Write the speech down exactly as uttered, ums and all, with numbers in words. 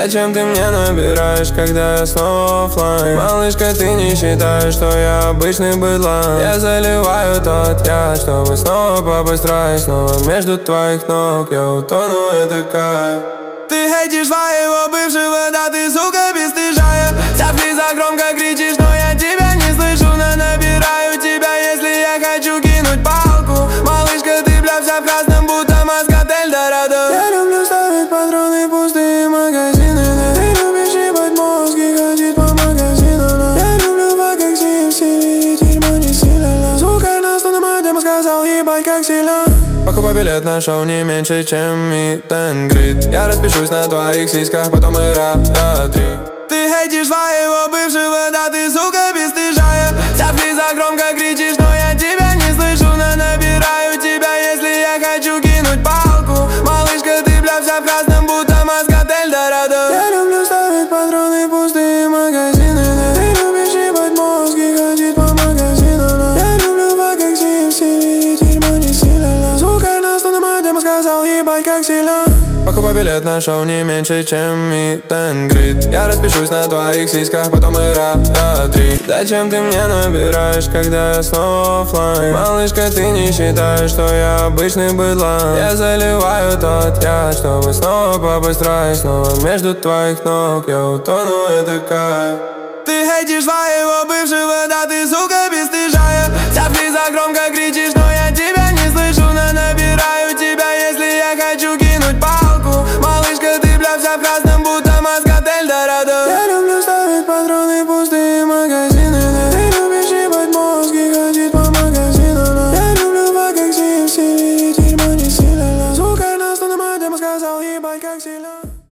Зачем ты мне набираешь, когда я снова оффлайн? Малышка, ты не считаешь, что я обычный быдлан? Я заливаю тот яд, чтобы снова попасть в рай. Снова между твоих ног я утону, это кайф. Ты хейтишь своего бывшего, да ты, сука, бесстыжая. Цапли за громко кричишь, но я тебя не слышу. Но набираю тебя, если я хочу кинуть палку. Малышка, ты, бля, вся в красном, будто Москотель Дорадо. Я люблю ставить патроны, пустые магазины. Ты любишь ебать мозг и ходить по магазинам. Я люблю фак, как си эф си, и дерьмо не сильно. Сука, на сто на мать, я бы сказал, ебать, как сильно. Покупай билет на шоу не меньше, чем meet and greet. Я распишусь на твоих сиськах, потом мы раз, три. Ты хейтишь своего бывшего, да ты, сука, бесстыжая. Цапли за громко кричишь, но я тебя не слышу. Но набираю тебя, если я хочу кинуть палку. Малышка, ты, бля, вся в красном, будто Москотель Дорадо. Я люблю ставить патроны, пустые магазины. Ты любишь ебать мозг и ходить по магазинам. Я люблю фак, как си эф си, и дерьмо не сильно. Сука, на сто на мать, я бы сказал, ебать, как сильно. Покупай билет на шоу не меньше, чем meet and greet. Я распишусь на твоих сиськах, потом мы раз, три. Зачем ты мне набираешь, когда я снова оффлайн? Малышка, ты не считаешь, что я обычный быдлан? Я заливаю тот яд, чтобы снова попасть в рай. Снова между твоих ног я утону, это кайф. Ты хейтишь своего бывшего, да